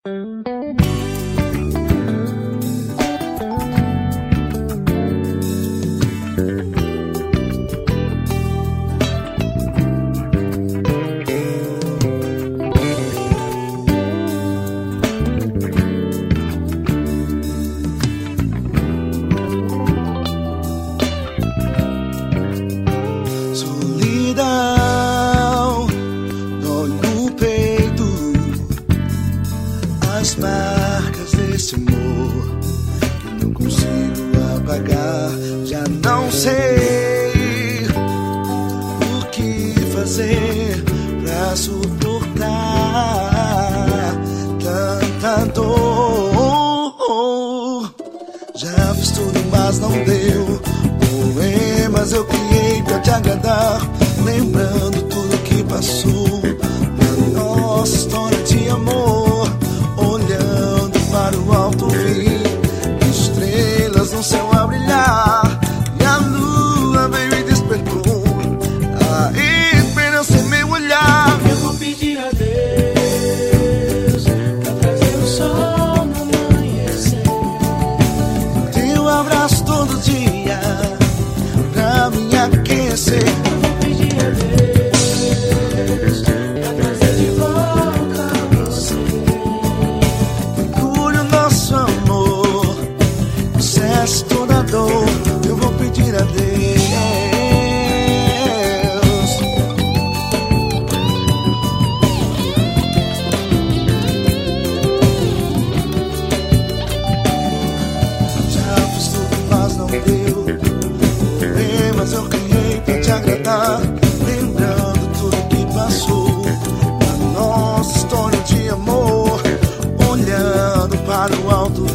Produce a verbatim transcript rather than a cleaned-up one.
Solidão dói no peito, as marcas desse amor que não consigo apagar. Já não sei o que fazer pra suportar tanta dor. Já fiz tudo, mas não deu. Poemas eu criei pra te agradar, lembrando tudo que passou na nossa história de amor. Olhando para o alto vi estrelas no céu a brilhar, e a lua veio e despertou a esperança em meu olhar. Eu vou pedir a Deus pra trazer o sol no amanhecer, Teu abraço todo dia pra me aquecer. eu vou pedir a Deus pra trazer de volta você. Cure o nosso amor, cesse toda a dor. Eu vou pedir a Deus. Já fiz tudo, mas não deu. Poemas eu criei pra te agradar, lembrando tudo que passou na nossa história de amor. Olhando para o alto